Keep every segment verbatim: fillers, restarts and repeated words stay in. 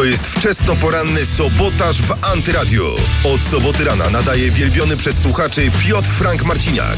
To jest wczesnoporanny sobotaż w Antyradiu. Od soboty rana nadaje wielbiony przez słuchaczy Piotr Frank Marciniak.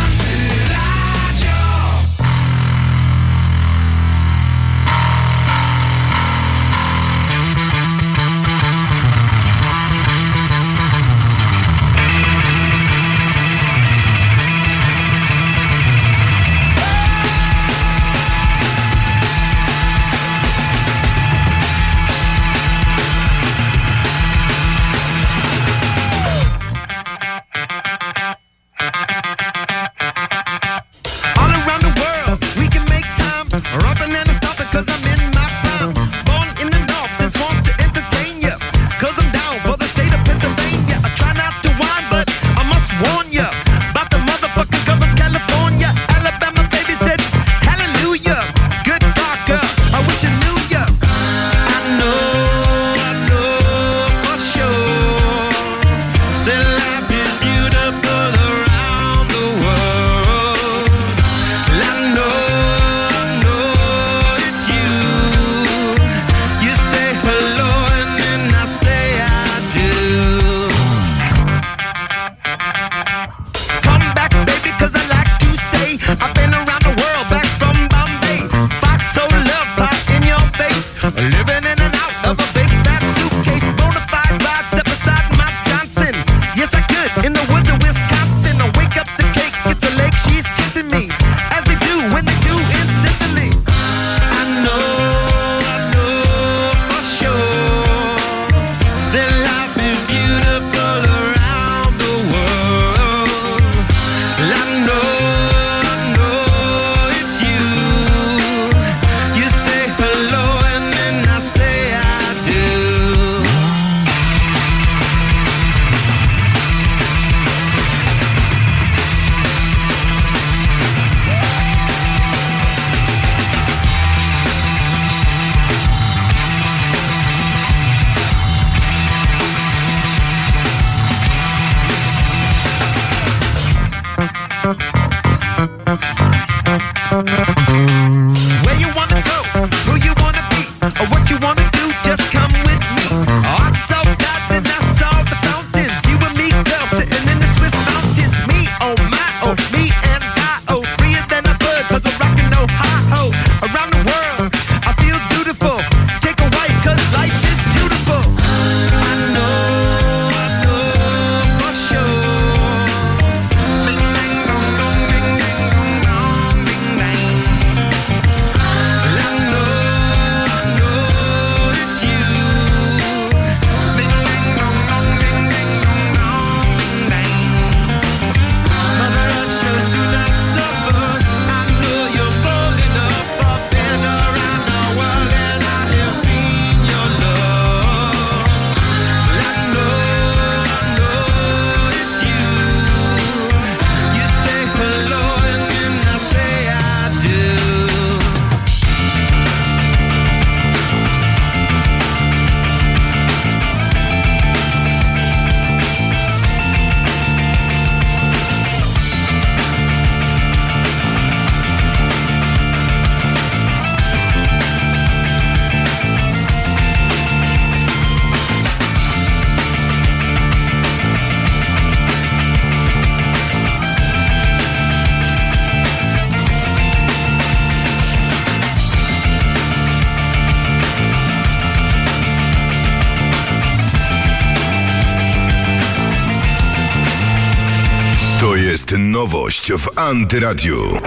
To jest nowość w Antyradiu.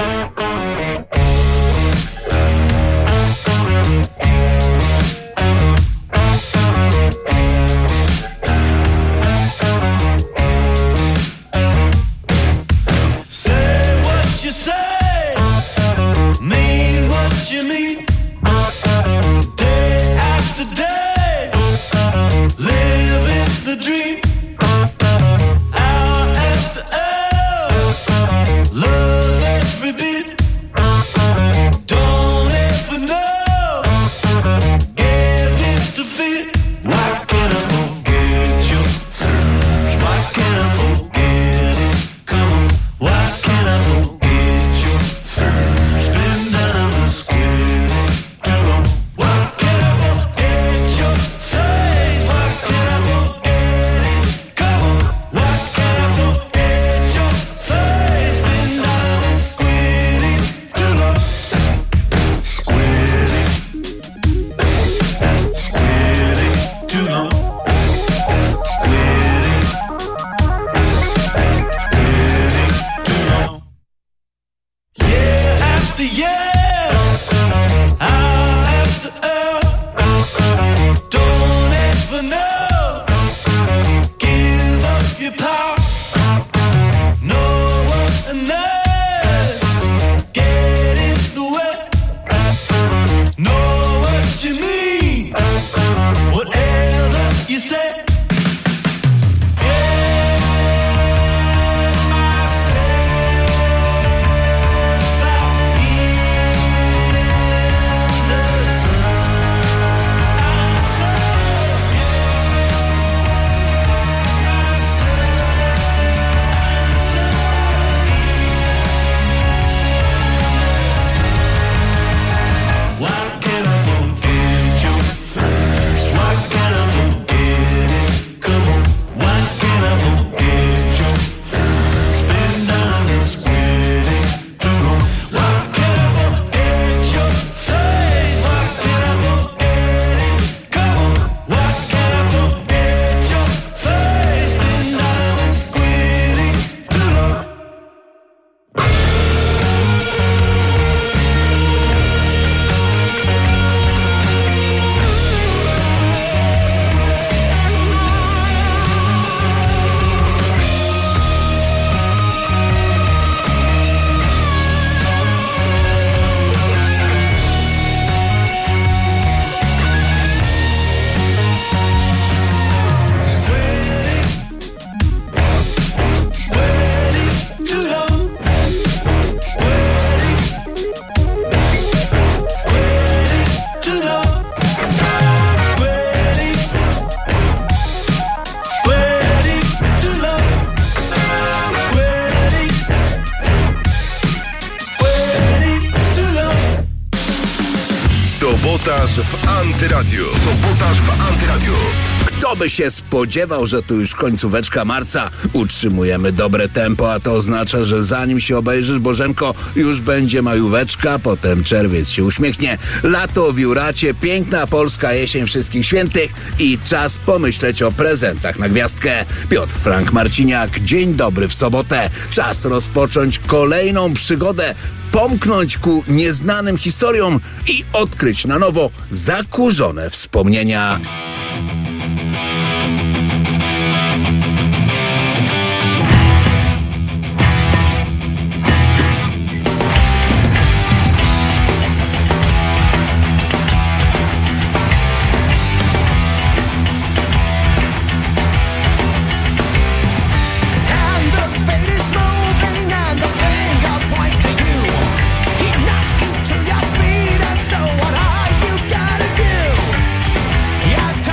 Say what you say, mean what you mean. Day after day, living the dream. Hour after hour, love every beat. Sobotaż w Antyradiu. Sobotaż w Antyradiu. Kto by się spodziewał, że to już końcóweczka marca. Utrzymujemy dobre tempo, a to oznacza, że zanim się obejrzysz, Bożenko, już będzie majóweczka, potem czerwiec się uśmiechnie, lato w Juracie, piękna polska jesień wszystkich świętych i czas pomyśleć o prezentach na gwiazdkę. Piotr Frank Marciniak, dzień dobry w sobotę. Czas rozpocząć kolejną przygodę, pomknąć ku nieznanym historiom i odkryć na nowo zakurzone wspomnienia. Yeah.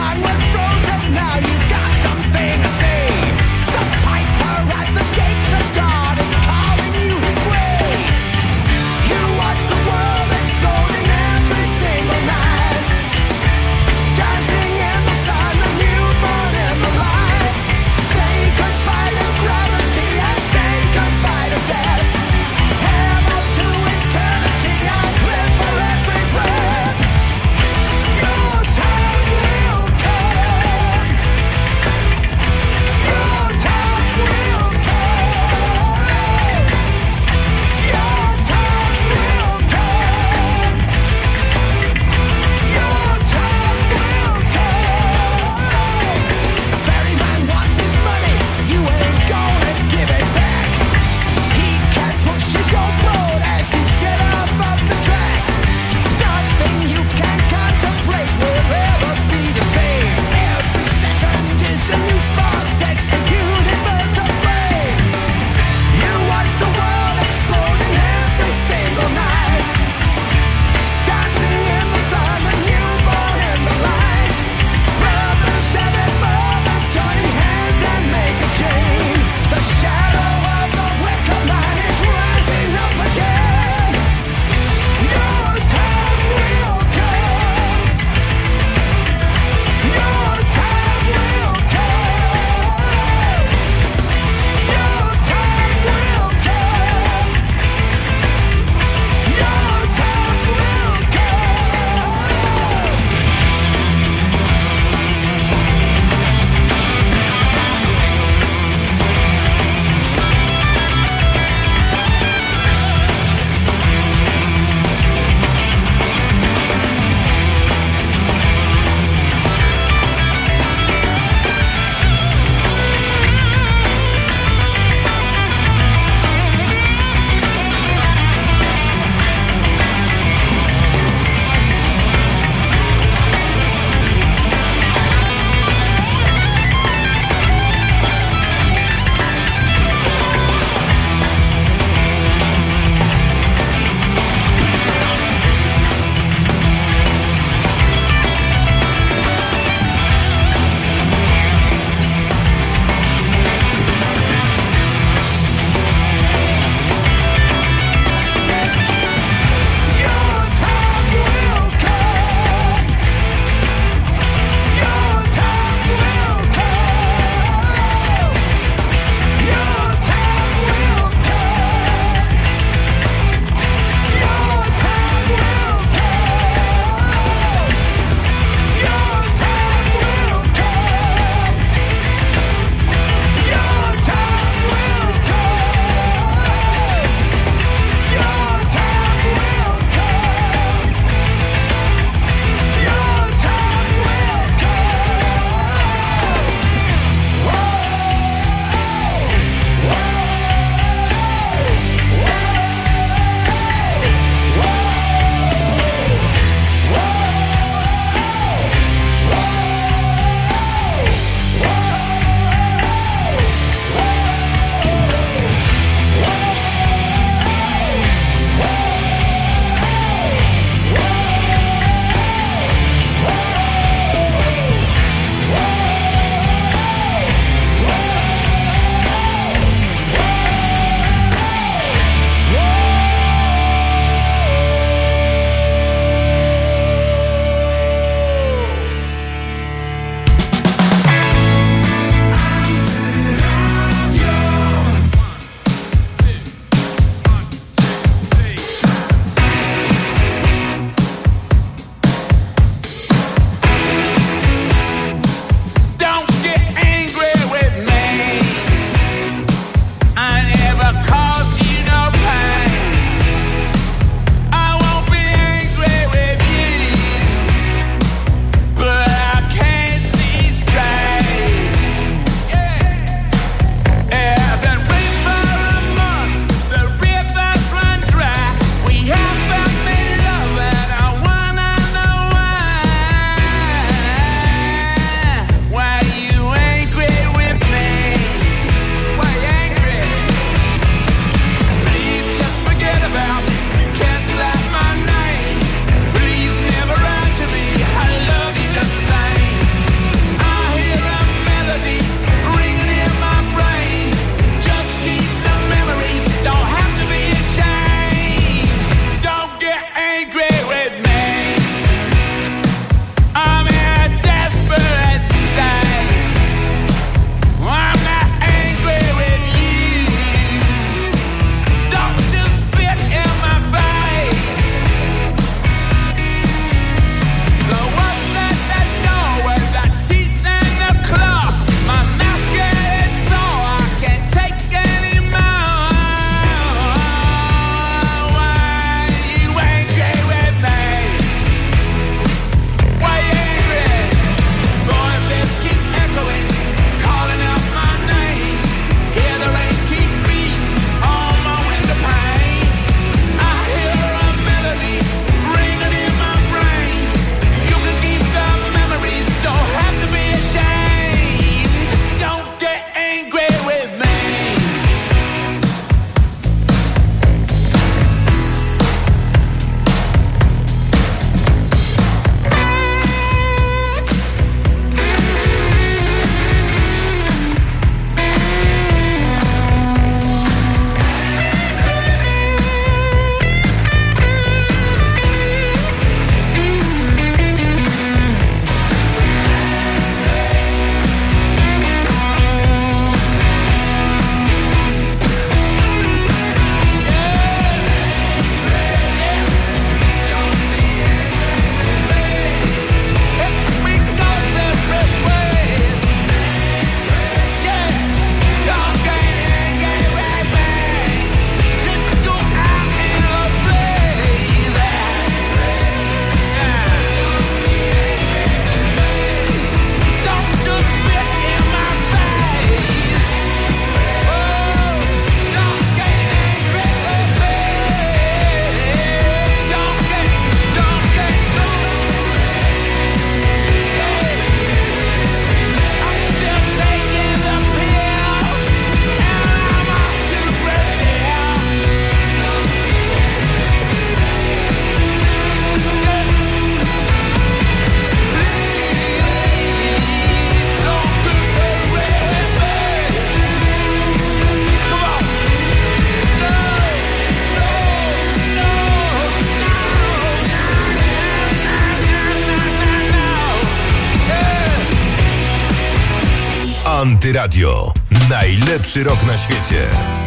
Antyradio. Najlepszy rok na świecie.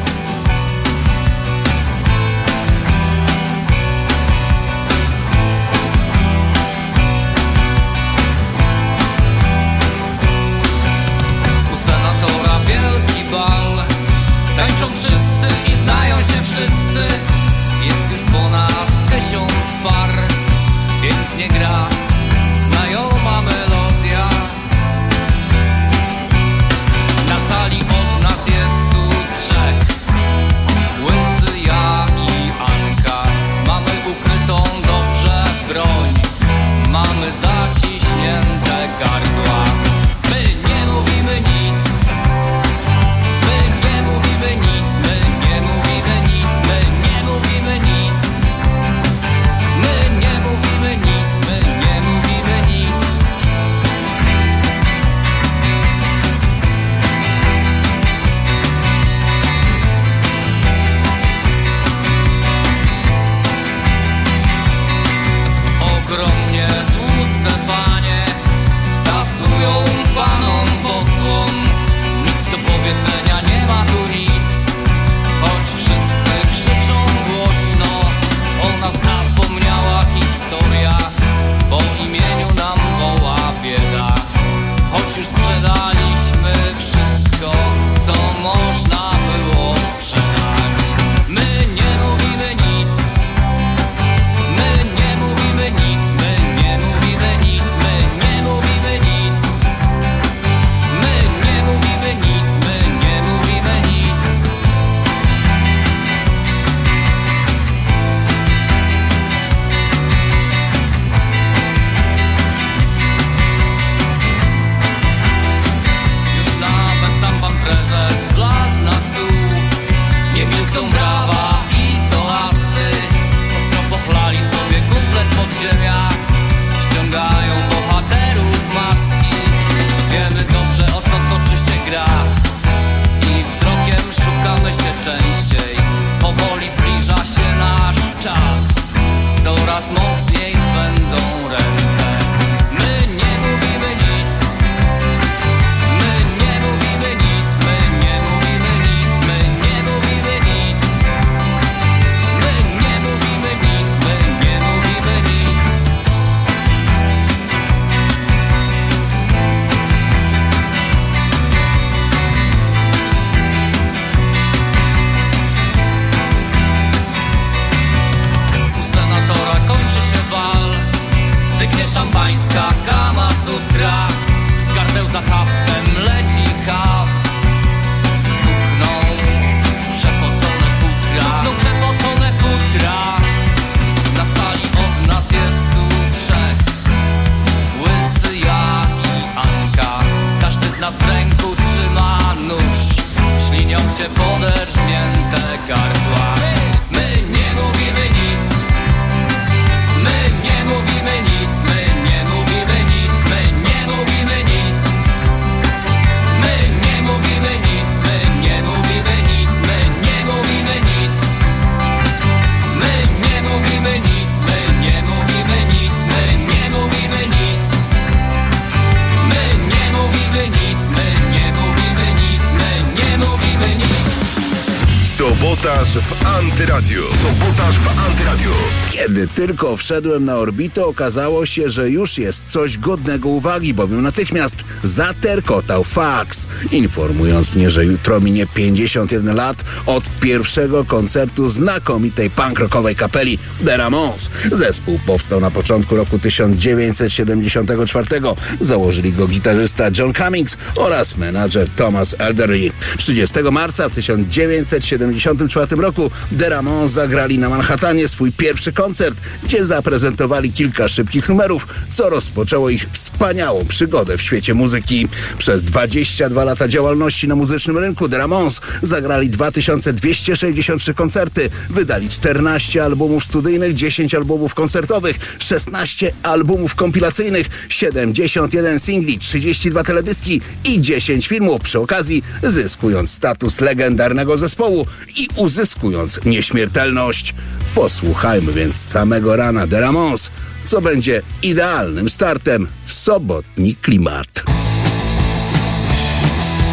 Tańczą wszyscy i znają się wszyscy. Jest już ponad tysiąc par. Pięknie gra znajoma melodia. Na sali od nas jest tu trzech. Łysy, ja i Anka. Mamy ukrytą dobrze broń. Mamy zaciśnięte gardła. My nie mówimy nic. My nie mówimy nic. My nie mówimy nic. My nie mówimy nic. My nie mówimy nic. My nie mówimy nic. Ogromnie tłuste panie tasują panom posłom. Nikt do powiedzenia nie ma tu nic, choć wszyscy krzyczą głośno. O nas zapomniała historia, po imieniu nam woła bieda. Choć już sprzedaliśmy wszystko, co można było sprzedać. My nie mówimy nic. My nie mówimy nic. My nie mówimy nic. My nie mówimy nic. My nie mówimy nic. My nie mówimy nic. Już nawet sam pan prezes wlazł na stół. Nie milkną brawa i toasty. Ostro pochlali sobie kumple z podziemia. Ściągają bohaterów maski. Wiemy dobrze, o co toczy się gra. I wzrokiem szukamy się częściej. Powoli zbliża się nasz czas. Coraz mocniej swędzą ręce. My nie mówimy nic. My nie mówimy nic. My nie mówimy nic. My nie mówimy nic. My nie mówimy nic. My nie mówimy nic. U senatora kończy się bal. Stygnie szampańska Kama Sutra. Z gardeł za haftem leci haft. Cuchną przepocone futra. Cuchną przepocone futra. Na sali od nas jest tu trzech. Łysy, ja i Anka. Każdy z nas w ręku trzyma nóż. Ślinią się poderżnięte gardła. My nie mówimy nic. My nie mówimy nic. My nie mówimy nic. My nie mówimy nic. My nie mówimy nic. My nie mówimy nic. My nie mówimy nic. My nie mówimy nic. My nie mówimy nic. My nie mówimy nic. My nie mówimy nic. My nie mówimy nic. My nie mówimy nic. Sobotaż w Antyradiu. Sobotaż w Antyradiu. Kiedy tylko wszedłem na orbitę, okazało się, że już jest coś godnego uwagi, bowiem natychmiast zaterkotał faks, informując mnie, że jutro minie pięćdziesiąt jeden lat od pierwszego koncertu znakomitej punk rockowej kapeli The Ramones. Zespół powstał na początku roku tysiąc dziewięćset siedemdziesiątego czwartego. Założyli go gitarzysta John Cummings oraz menadżer Thomas Elderly. trzydziestego marca w tysiąc dziewięćset siedemdziesiątym czwartym roku The Ramones zagrali na Manhattanie swój pierwszy koncert, gdzie zaprezentowali kilka szybkich numerów, co rozpoczęło ich wspaniałą przygodę w świecie muzyki. Przez dwadzieścia dwa lata działalności na muzycznym rynku The Ramones zagrali dwa tysiące dwieście sześćdziesiąt trzy koncerty, wydali czternaście albumów studyjnych, dziesięć albumów koncertowych, szesnaście albumów kompilacyjnych, siedemdziesiąt jeden singli, trzydzieści dwa teledyski i dziesięć filmów, przy okazji zyskując status legendarnego zespołu i uzyskując nieśmiertelność. Posłuchajmy więc samego rana The Ramones, co będzie idealnym startem w sobotni klimat.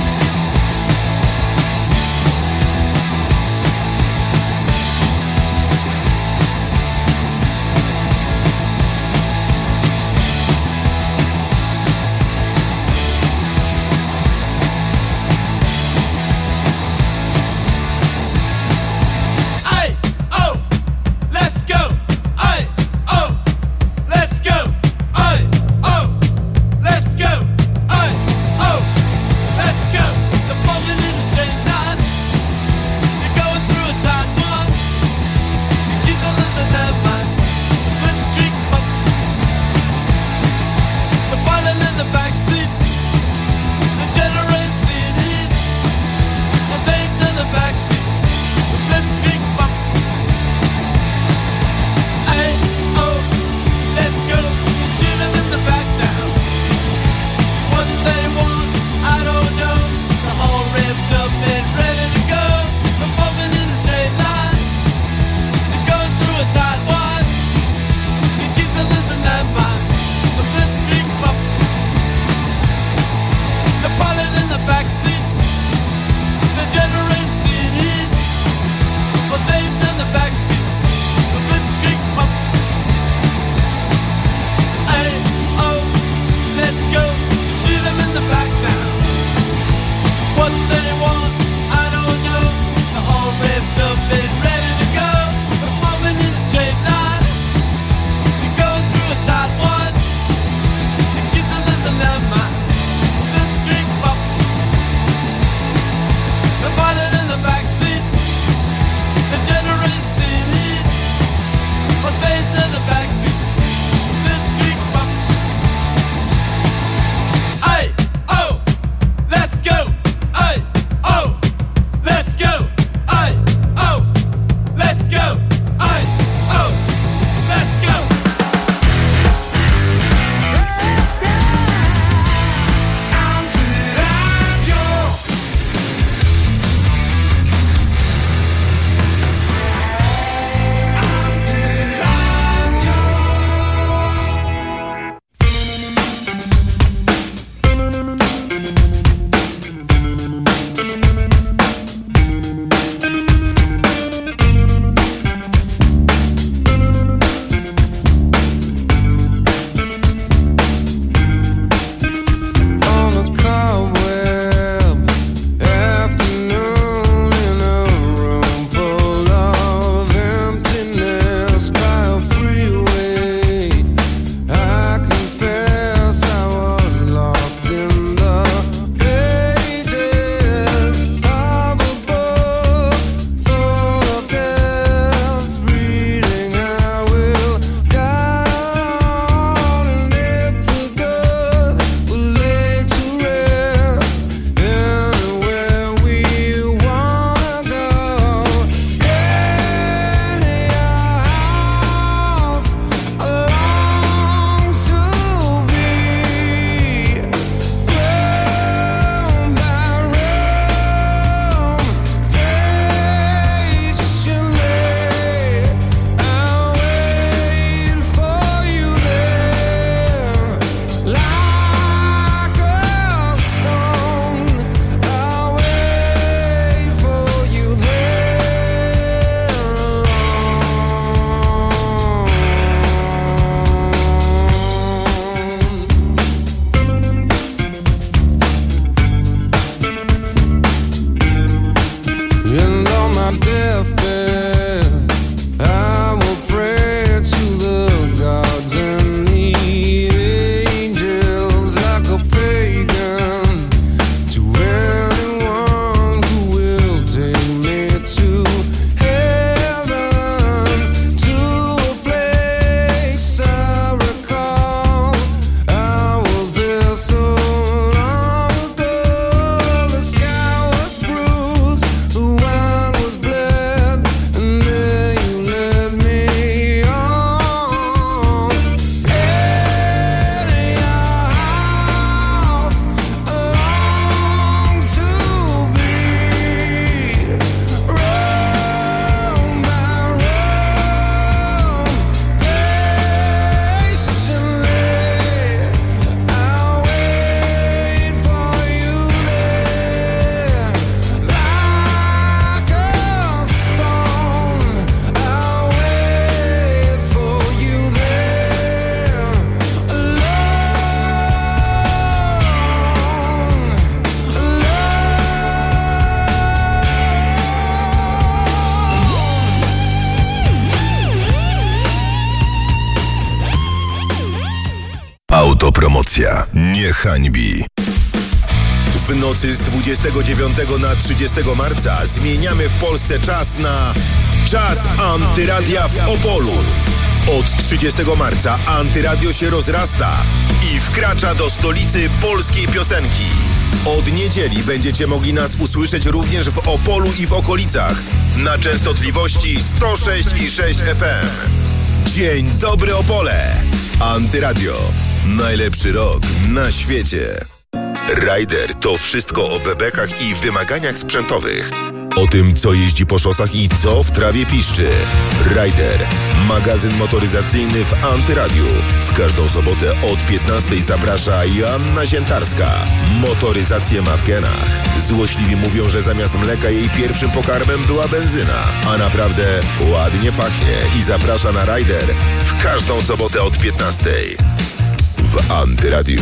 Autopromocja nie hańbi. W nocy z dwudziestego dziewiątego na trzydziestego marca zmieniamy w Polsce czas na Czas Antyradia w Opolu. Od trzydziestego marca Antyradio się rozrasta i wkracza do stolicy polskiej piosenki. Od niedzieli będziecie mogli nas usłyszeć również w Opolu i w okolicach na częstotliwości sto sześć i sześć F M. Dzień dobry Opole! Antyradio. Najlepszy rok na świecie. Rider to wszystko o bebechach i wymaganiach sprzętowych. O tym, co jeździ po szosach i co w trawie piszczy. Rider. Magazyn motoryzacyjny w Antyradiu. W każdą sobotę od piętnastej zaprasza Joanna Ziętarska. Motoryzację ma w genach. Złośliwi mówią, że zamiast mleka jej pierwszym pokarmem była benzyna. A naprawdę ładnie pachnie i zaprasza na Rider w każdą sobotę od piętnastej. W Antyradiu.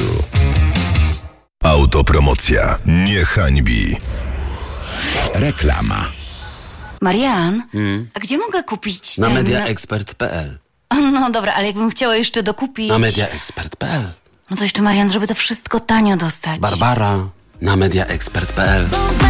Autopromocja nie hańbi. Reklama. Marian, Hmm? a gdzie mogę kupić Na ten... mediaexpert kropka p l. No dobra, ale jakbym chciała jeszcze dokupić... Na mediaexpert kropka p l. No to jeszcze, Marian, żeby to wszystko tanio dostać. Barbara. Na mediaexpert kropka p l.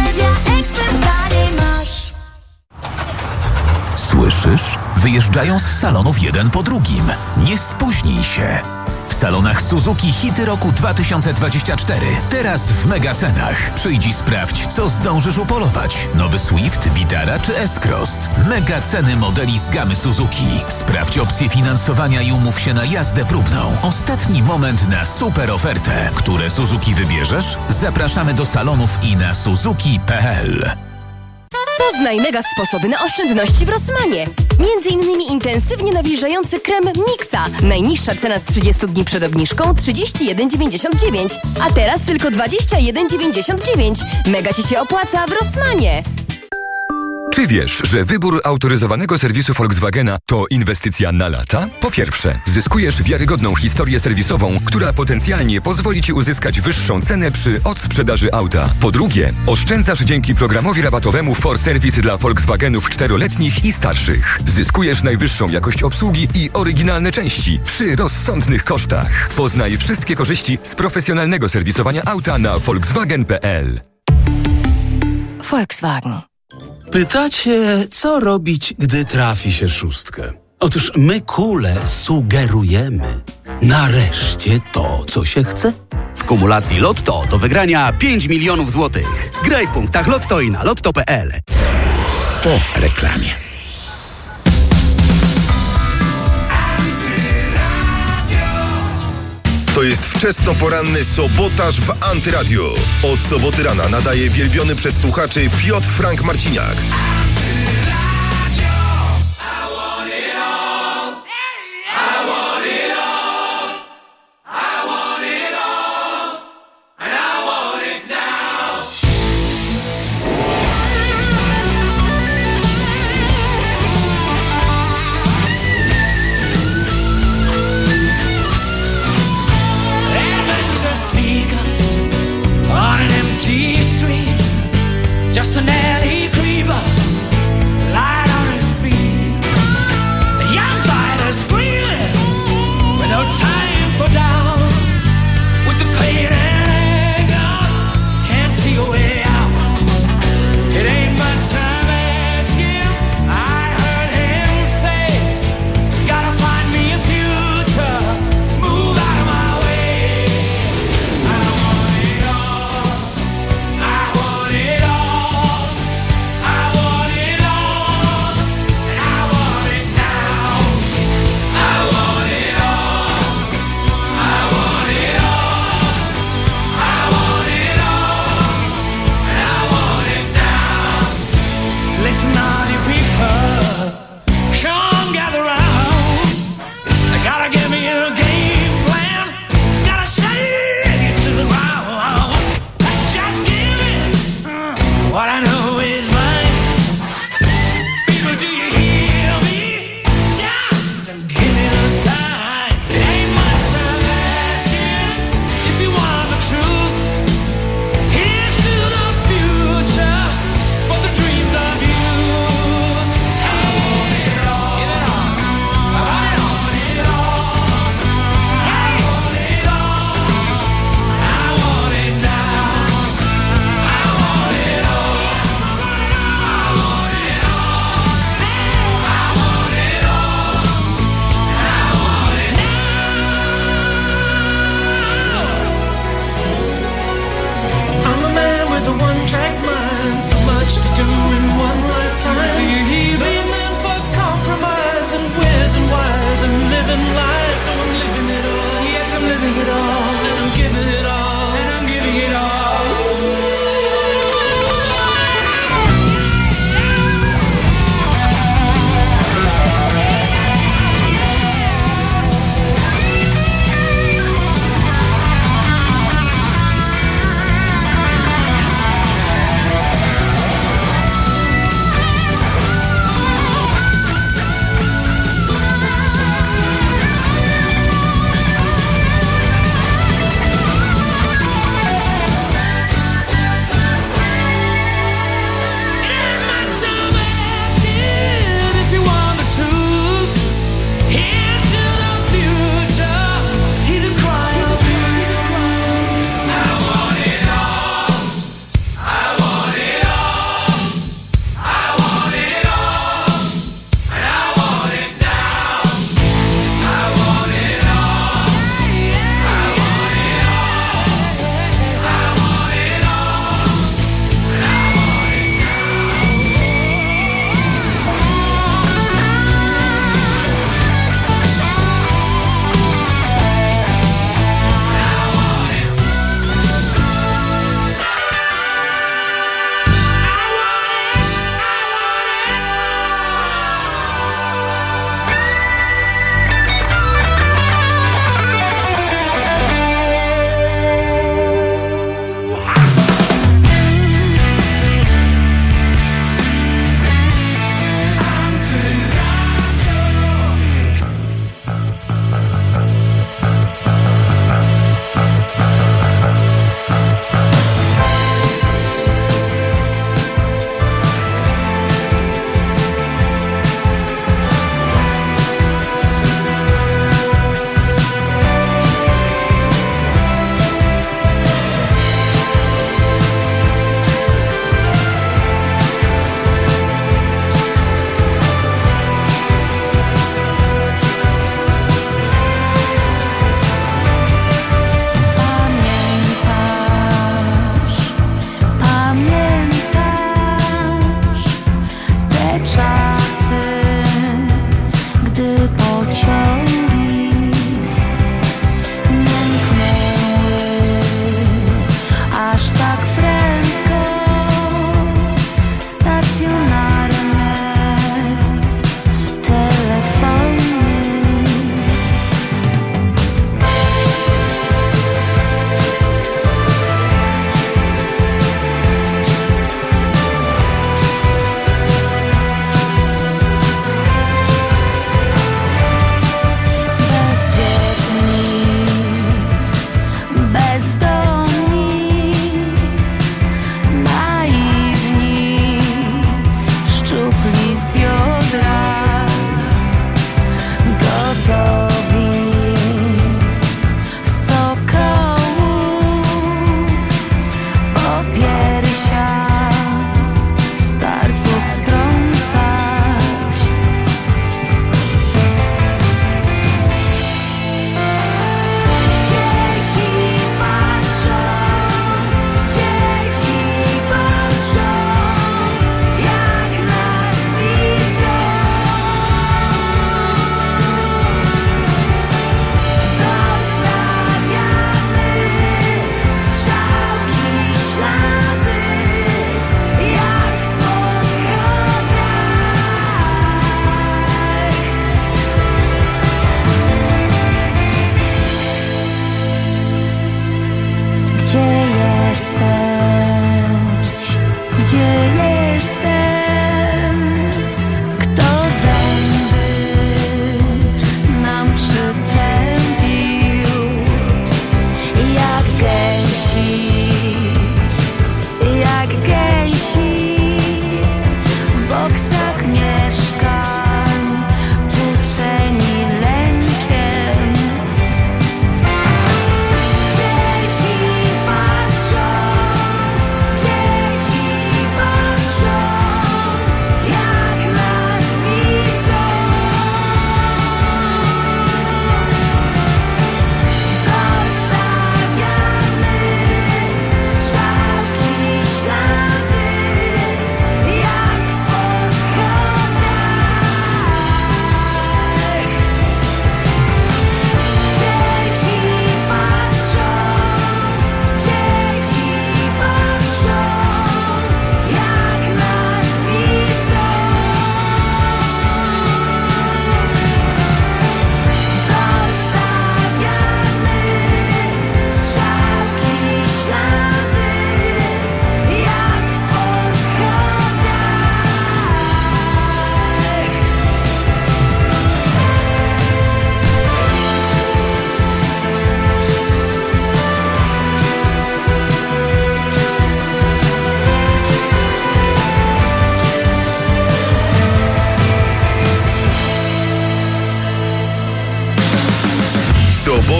Słyszysz? Wyjeżdżają z salonów jeden po drugim. Nie spóźnij się. W salonach Suzuki hity roku dwa tysiące dwudziesty czwarty. Teraz w mega cenach. Przyjdź i sprawdź, co zdążysz upolować. Nowy Swift, Vitara czy S-Cross. Mega ceny modeli z gamy Suzuki. Sprawdź opcje finansowania i umów się na jazdę próbną. Ostatni moment na super ofertę. Które Suzuki wybierzesz? Zapraszamy do salonów i na suzuki kropka p l. Poznaj mega sposoby na oszczędności w Rossmanie. Między innymi intensywnie nawilżający krem Mixa. Najniższa cena z trzydziestu dni przed obniżką trzydzieści jeden dziewięćdziesiąt dziewięć, a teraz tylko dwadzieścia jeden dziewięćdziesiąt dziewięć. Mega Ci się opłaca w Rossmanie. Czy wiesz, że wybór autoryzowanego serwisu Volkswagena to inwestycja na lata? Po pierwsze, zyskujesz wiarygodną historię serwisową, która potencjalnie pozwoli Ci uzyskać wyższą cenę przy odsprzedaży auta. Po drugie, oszczędzasz dzięki programowi rabatowemu For Service dla Volkswagenów czteroletnich i starszych. Zyskujesz najwyższą jakość obsługi i oryginalne części przy rozsądnych kosztach. Poznaj wszystkie korzyści z profesjonalnego serwisowania auta na volkswagen kropka p l. Volkswagen. Pytacie, co robić, gdy trafi się szóstkę? Otóż my kule sugerujemy. Nareszcie to, co się chce. W kumulacji Lotto do wygrania pięć milionów złotych. Graj w punktach Lotto i na lotto kropka p l. Po reklamie. To jest wczesnoporanny sobotaż w Antyradiu. Od soboty rana nadaje wielbiony przez słuchaczy Piotr Frank Marciniak. Just an alley creeper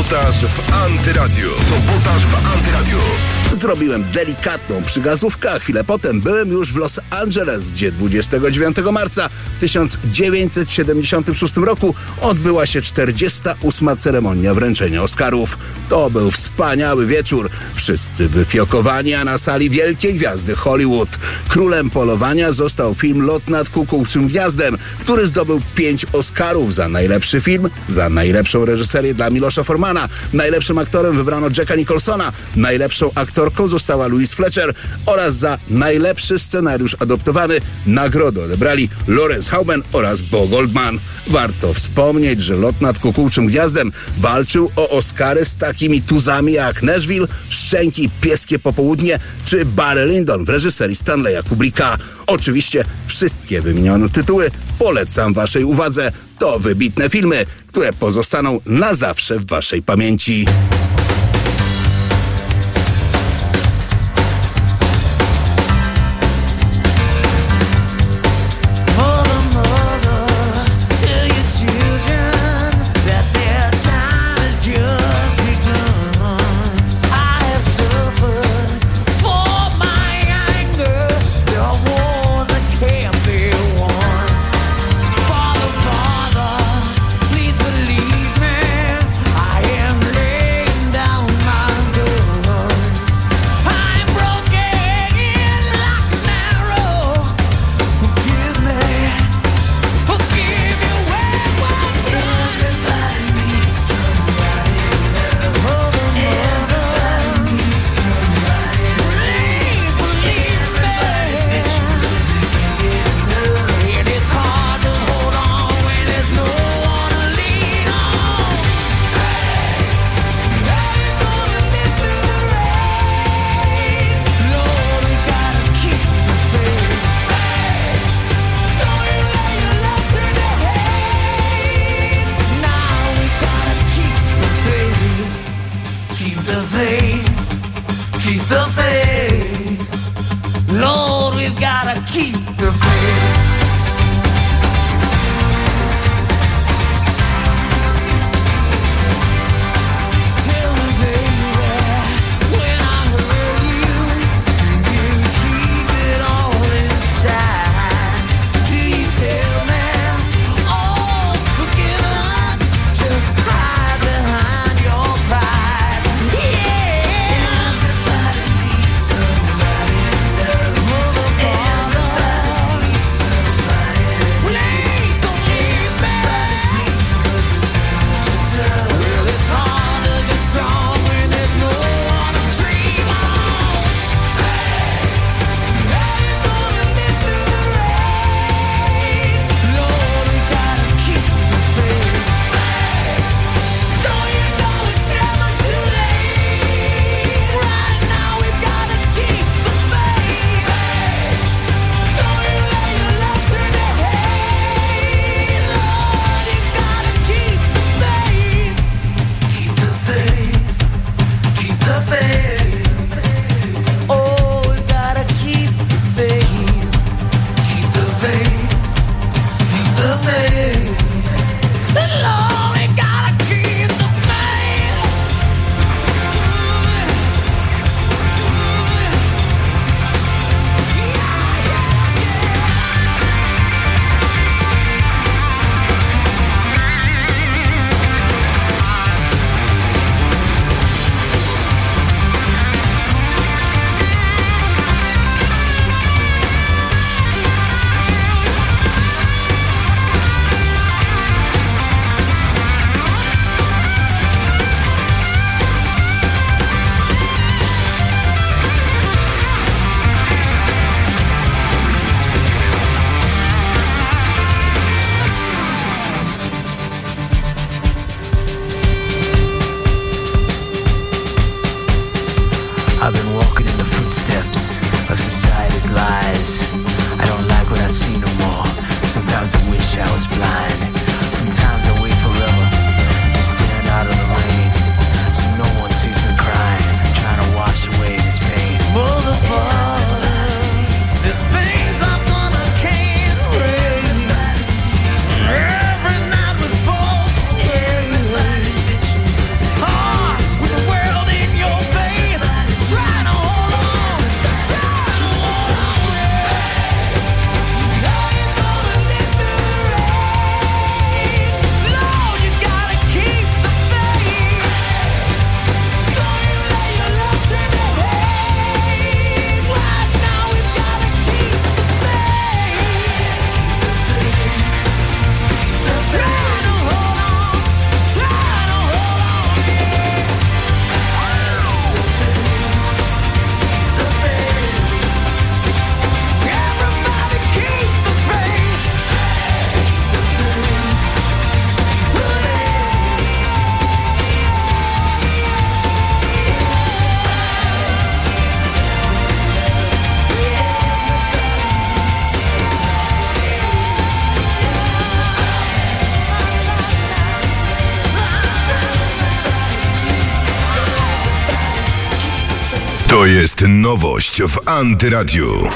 Sabotaż w Antyradiu. Sabotaż w Antyradiu. Zrobiłem delikatną przygazówkę, a chwilę potem byłem już w Los Angeles, gdzie dwudziestego dziewiątego marca w tysiąc dziewięćset siedemdziesiątym szóstym roku odbyła się czterdziesta ósma ceremonia wręczenia Oscarów. To był wspaniały wieczór. Wszyscy wyfiokowani, a na sali wielkie gwiazdy Hollywood. Królem polowania został film Lot nad kukułczym gniazdem, który zdobył pięć Oscarów za najlepszy film, za najlepszą reżyserię dla Milosza Formana. Najlepszym aktorem wybrano Jacka Nicholsona, najlepszą aktorką została Louise Fletcher oraz za najlepszy scenariusz adoptowany nagrodę odebrali Lawrence Hauben oraz Bo Goldman. Warto wspomnieć, że Lot nad kukułczym gniazdem walczył o Oscary z takimi tuzami jak Nashville, Szczęki, Pieskie Popołudnie czy Barry Lyndon w reżyserii Stanleya Kubricka. Oczywiście wszystkie wymienione tytuły polecam waszej uwadze. To wybitne filmy, które pozostaną na zawsze w waszej pamięci. I've been walking in the footsteps of society's lies. I don't like what I see no more. Sometimes I wish I was blind. Sometimes I wait forever, just stand out of the rain, so no one sees me crying, trying to wash away this pain. Motherfucker, this thing's up on a can rain. Every night we fall. It's hard. To jest nowość w Antyradiu.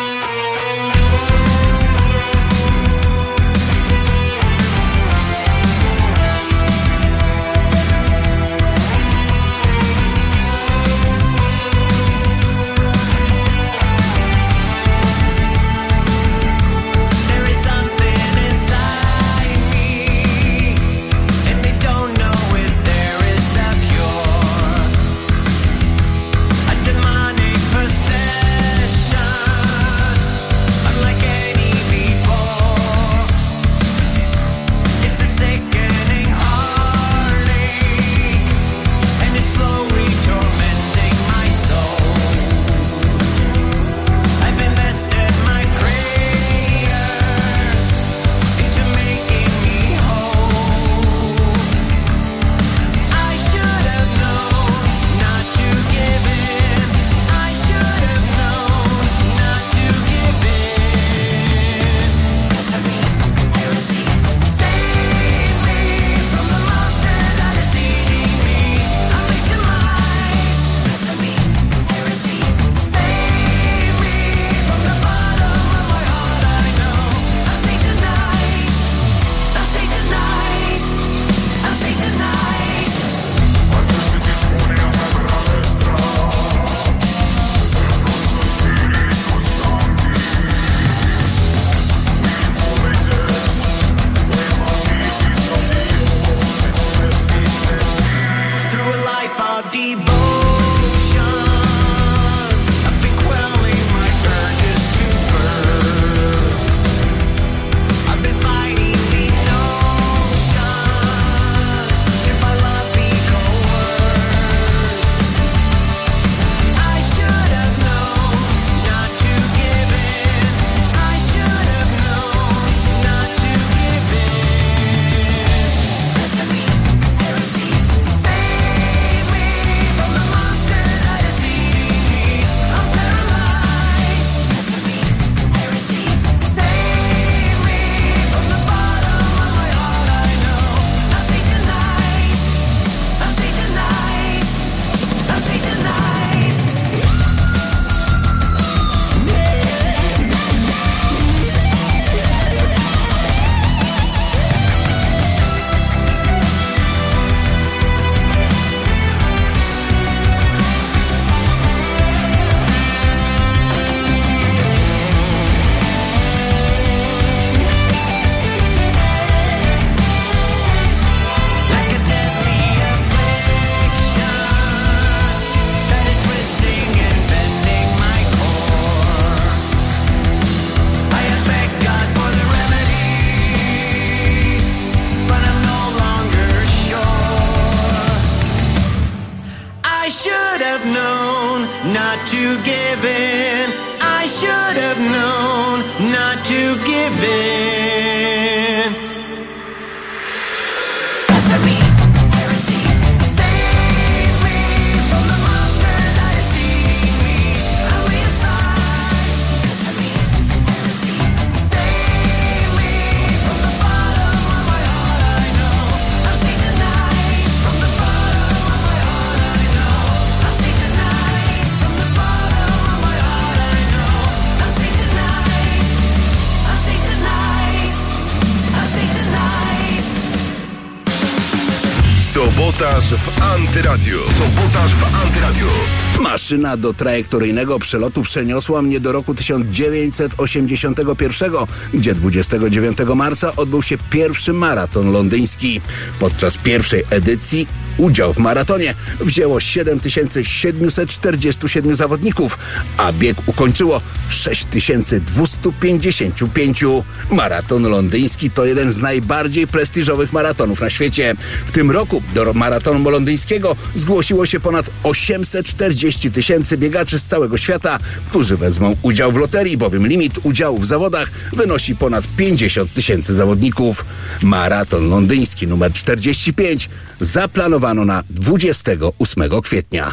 Sabotaż w Antyradiu. Sabotaż w Antyradiu. Maszyna do trajektoryjnego przelotu przeniosła mnie do roku tysiąc dziewięćset osiemdziesiątego pierwszego, gdzie dwudziestego dziewiątego marca odbył się pierwszy maraton londyński. Podczas pierwszej edycji udział w maratonie wzięło siedem tysięcy siedemset czterdzieści siedem zawodników, a bieg ukończyło sześć tysięcy dwieście pięćdziesiąt pięć. Maraton londyński to jeden z najbardziej prestiżowych maratonów na świecie. W tym roku do maratonu londyńskiego zgłosiło się ponad osiemset czterdzieści tysięcy biegaczy z całego świata, którzy wezmą udział w loterii, bowiem limit udziału w zawodach wynosi ponad pięćdziesiąt tysięcy zawodników. Maraton londyński numer czterdzieści pięć zaplanowano na dwudziestego ósmego kwietnia.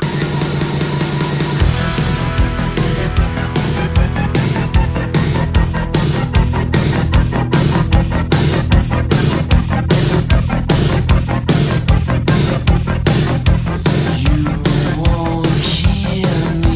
You won't hear me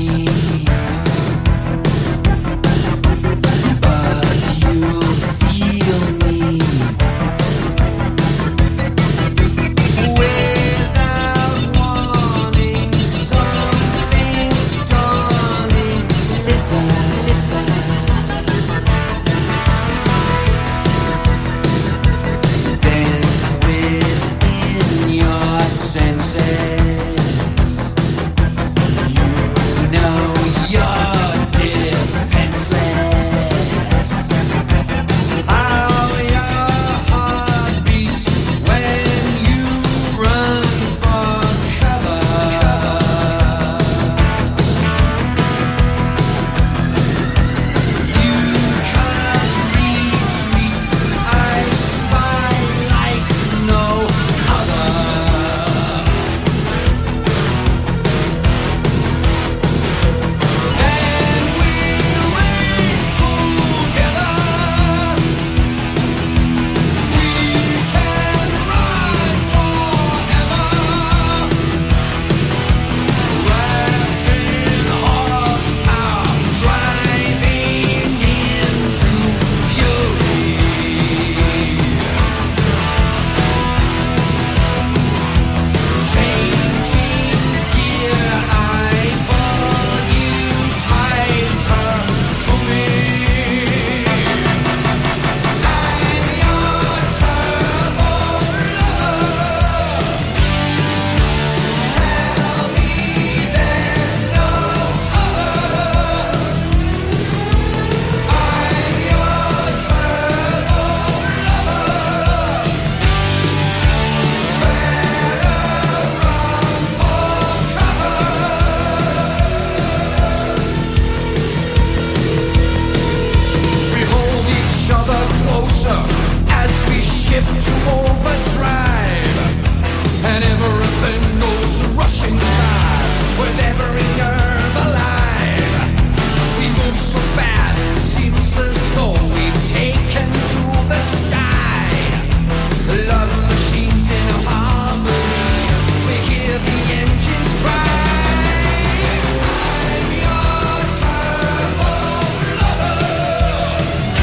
every nerve alive. We move so fast, it seems as though we've taken to the sky. Love machines in harmony, we hear the engines drive. I'm your turbo lover.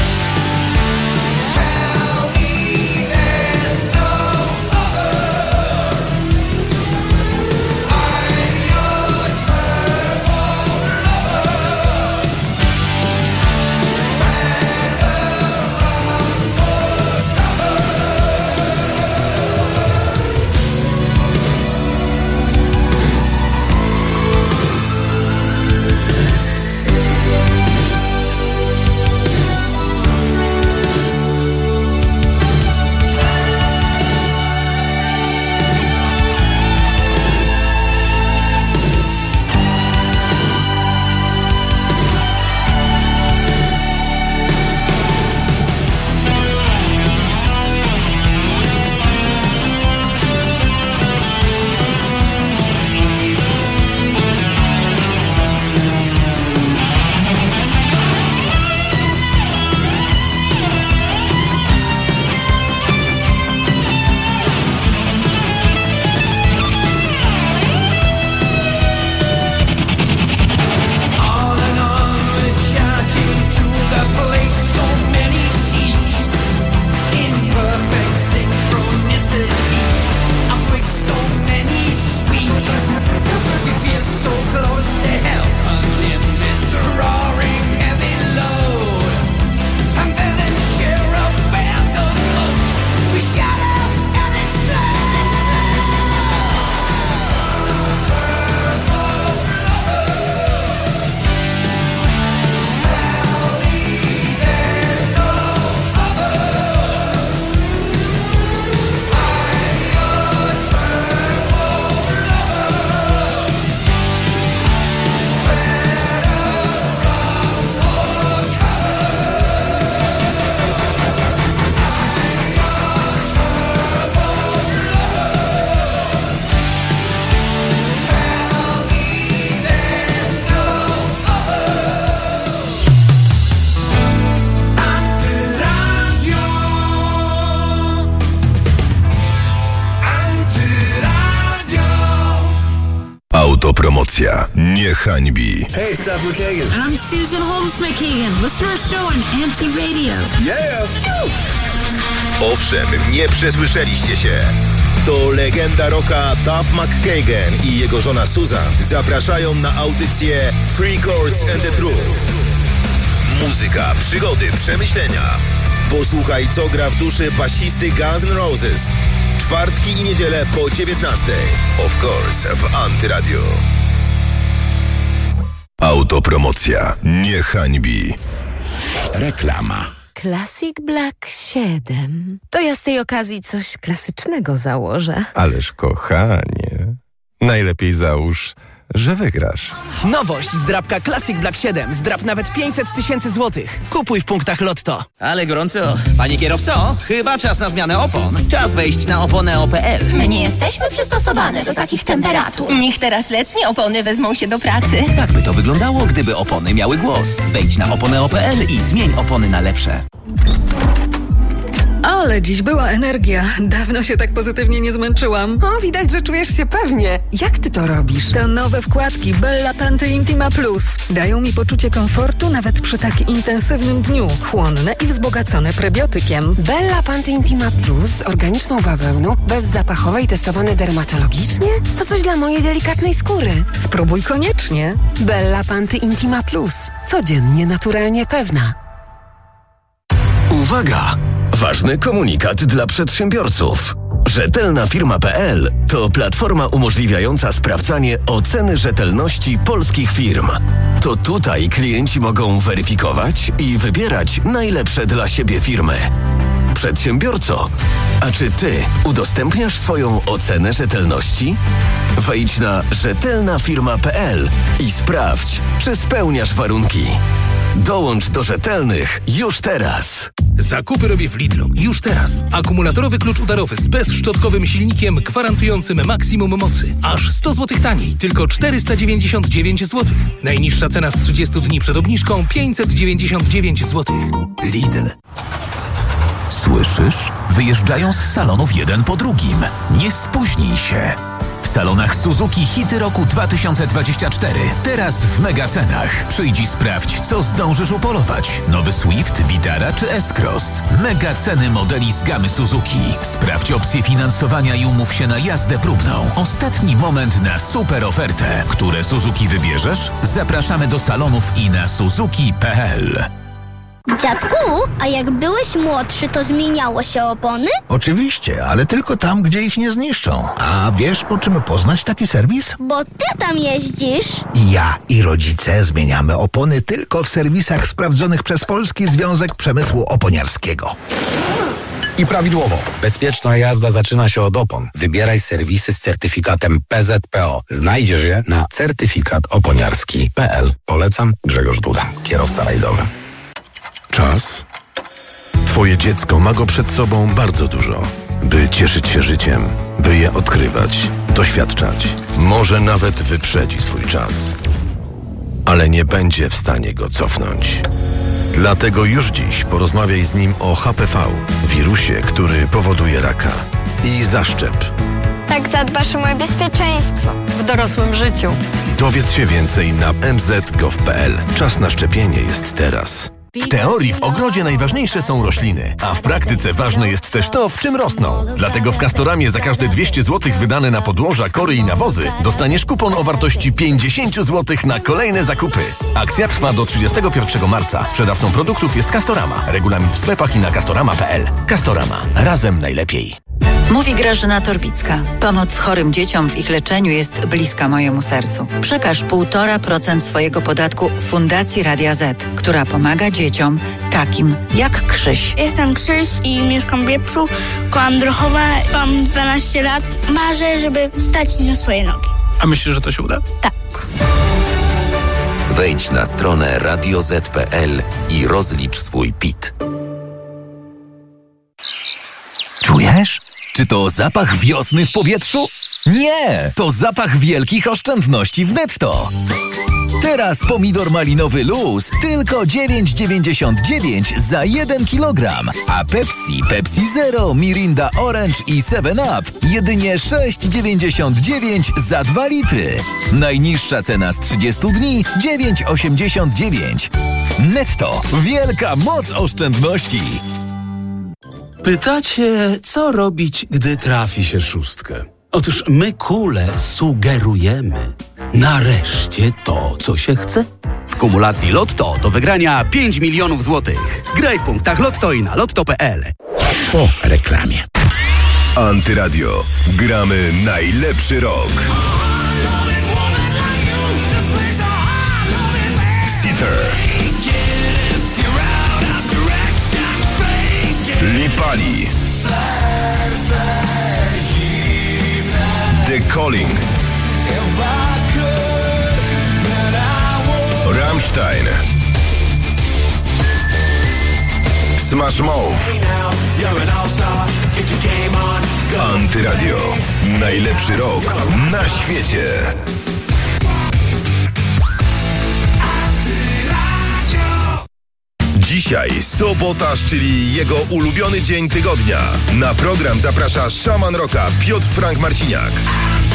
Tell me there's no other. I'm your turbo lover. On and on we're charging to the place so many seek. In perfect synchronicity, of which so many speak. We feel so close to heaven in this roaring heavy load. And then in sheer abandonment, we shatter and explode. Turbo lover. Tell me there's no other. I'm your turbo lover. Autopromocja nie hańbi. Hey, Steph McKagan. And I'm Susan Holmes McKagan. Let's throw a show on Anti-Radio. Yeah! Owszem, nie przesłyszeliście się. To legenda rocka Duff McKagan i jego żona Susan zapraszają na audycję Three Chords and the Truth. Muzyka, przygody, przemyślenia. Posłuchaj, co gra w duszy basisty Guns N' Roses. Czwartki i niedzielę po dziewiętnastej. Of course w Antyradio. Autopromocja nie hańbi. Reklama. Classic Black siedem. To ja z tej okazji coś klasycznego założę. Ależ kochanie, najlepiej załóż, że wygrasz. Nowość z drapka Classic Black siedem. Zdrap nawet pięćset tysięcy złotych. Kupuj w punktach Lotto. Ale gorąco. Panie kierowco, chyba czas na zmianę opon. Czas wejść na oponeo kropka pe el. My nie jesteśmy przystosowane do takich temperatur. Niech teraz letnie opony wezmą się do pracy. Tak by to wyglądało, gdyby opony miały głos. Wejdź na oponeo kropka pe el i zmień opony na lepsze. Ale dziś była energia. Dawno się tak pozytywnie nie zmęczyłam. O, widać, że czujesz się pewnie. Jak ty to robisz? To nowe wkładki Bella Panty Intima Plus. Dają mi poczucie komfortu nawet przy tak intensywnym dniu. Chłonne i wzbogacone prebiotykiem. Bella Panty Intima Plus z organiczną bawełną, bezzapachowe i testowane dermatologicznie? To coś dla mojej delikatnej skóry. Spróbuj koniecznie. Bella Panty Intima Plus. Codziennie naturalnie pewna. Uwaga! Ważny komunikat dla przedsiębiorców. Rzetelna firma kropka pe el to platforma umożliwiająca sprawdzanie oceny rzetelności polskich firm. To tutaj klienci mogą weryfikować i wybierać najlepsze dla siebie firmy. Przedsiębiorco, a czy ty udostępniasz swoją ocenę rzetelności? Wejdź na rzetelna firma kropka pe el i sprawdź, czy spełniasz warunki. Dołącz do rzetelnych już teraz. Zakupy robię w Lidlu. Już teraz. Akumulatorowy klucz udarowy z bezszczotkowym silnikiem gwarantującym maksimum mocy. Aż sto złotych taniej. Tylko czterysta dziewięćdziesiąt dziewięć złotych. Najniższa cena z trzydziestu dni przed obniżką pięćset dziewięćdziesiąt dziewięć złotych. Lidl. Słyszysz? Wyjeżdżają z salonów jeden po drugim. Nie spóźnij się. W salonach Suzuki hity roku dwa tysiące dwudziesty czwarty. Teraz w mega cenach. Przyjdź i sprawdź, co zdążysz upolować. Nowy Swift, Vitara czy S-Cross. Mega ceny modeli z gamy Suzuki. Sprawdź opcje finansowania i umów się na jazdę próbną. Ostatni moment na super ofertę. Które Suzuki wybierzesz? Zapraszamy do salonów i na suzuki kropka p l. Dziadku, a jak byłeś młodszy, to zmieniało się opony? Oczywiście, ale tylko tam, gdzie ich nie zniszczą. A wiesz, po czym poznać taki serwis? Bo ty tam jeździsz. Ja i rodzice zmieniamy opony tylko w serwisach sprawdzonych przez Polski Związek Przemysłu Oponiarskiego. I prawidłowo. Bezpieczna jazda zaczyna się od opon. Wybieraj serwisy z certyfikatem P Z P O. Znajdziesz je na certyfikat oponiarski kropka p l. Polecam, Grzegorz Duda, kierowca rajdowy. Czas? Twoje dziecko ma go przed sobą bardzo dużo, by cieszyć się życiem, by je odkrywać, doświadczać. Może nawet wyprzedzi swój czas, ale nie będzie w stanie go cofnąć. Dlatego już dziś porozmawiaj z nim o H P V, wirusie, który powoduje raka, i zaszczep. Tak zadbasz o moje bezpieczeństwo w dorosłym życiu. Dowiedz się więcej na m z kropka gov kropka p l. Czas na szczepienie jest teraz. W teorii w ogrodzie najważniejsze są rośliny, a w praktyce ważne jest też to, w czym rosną. Dlatego w Castoramie za każde dwieście złotych wydane na podłoża, kory i nawozy dostaniesz kupon o wartości pięćdziesiąt złotych na kolejne zakupy. Akcja trwa do trzydziestego pierwszego marca. Sprzedawcą produktów jest Castorama. Regulamin w sklepach i na castorama kropka p l. Castorama. Razem najlepiej. Mówi Grażyna Torbicka. Pomoc chorym dzieciom w ich leczeniu jest bliska mojemu sercu. Przekaż półtora procent swojego podatku Fundacji Radia Z, która pomaga dzieciom takim jak Krzyś. Jestem Krzyś i mieszkam w Wieprzu, koło Androchowa. Mam dwanaście lat. Marzę, żeby stać na swoje nogi. A myślisz, że to się uda? Tak. Wejdź na stronę radio zet kropka p l i rozlicz swój P I T. Czujesz? Czy to zapach wiosny w powietrzu? Nie! To zapach wielkich oszczędności w Netto. Teraz pomidor malinowy luz tylko dziewięć dziewięćdziesiąt dziewięć za jeden kilogram, a Pepsi, Pepsi Zero, Mirinda Orange i seven up jedynie sześć dziewięćdziesiąt dziewięć za dwa litry. Najniższa cena z trzydziestu dni dziewięć osiemdziesiąt dziewięć. Netto. Wielka moc oszczędności. Pytacie, co robić, gdy trafi się szóstkę? Otóż my, kule, sugerujemy. Nareszcie to, co się chce. W kumulacji Lotto do wygrania pięć milionów złotych. Graj w punktach Lotto i na lotto kropka p l. Po reklamie. Antyradio. Gramy najlepszy rok. Cipher. Lipali. The Calling. Rammstein. Smash Mouth. Antyradio. Najlepszy rok na świecie. Dzisiaj sobotaż, czyli jego ulubiony dzień tygodnia. Na program zaprasza szaman rocka Piotr Frank Marciniak.